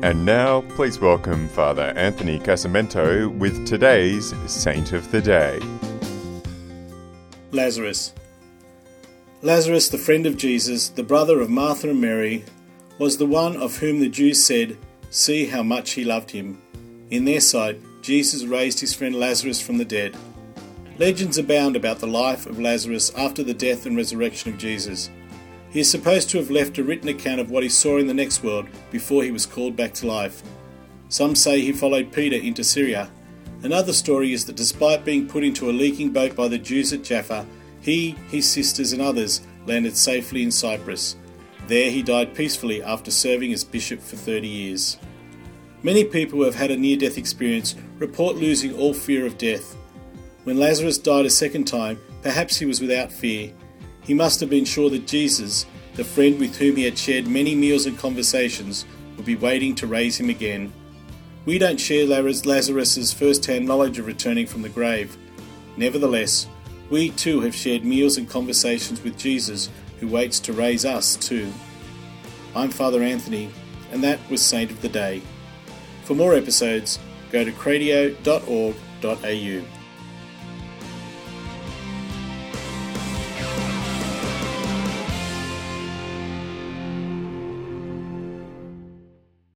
And now, please welcome Father Anthony Casamento with today's Saint of the Day. Lazarus. Lazarus, the friend of Jesus, the brother of Martha and Mary, was the one of whom the Jews said, "See how much he loved him." In their sight, Jesus raised his friend Lazarus from the dead. Legends abound about the life of Lazarus after the death and resurrection of Jesus. He is supposed to have left a written account of what he saw in the next world before he was called back to life. Some say he followed Peter into Syria. Another story is that despite being put into a leaking boat by the Jews at Jaffa, he, his sisters and others landed safely in Cyprus. There he died peacefully after serving as bishop for 30 years. Many people who have had a near-death experience report losing all fear of death. When Lazarus died a second time, perhaps he was without fear. He must have been sure that Jesus, the friend with whom he had shared many meals and conversations, would be waiting to raise him again. We don't share Lazarus's first-hand knowledge of returning from the grave. Nevertheless, we too have shared meals and conversations with Jesus, who waits to raise us too. I'm Father Anthony, and that was Saint of the Day. For more episodes, go to cradio.org.au.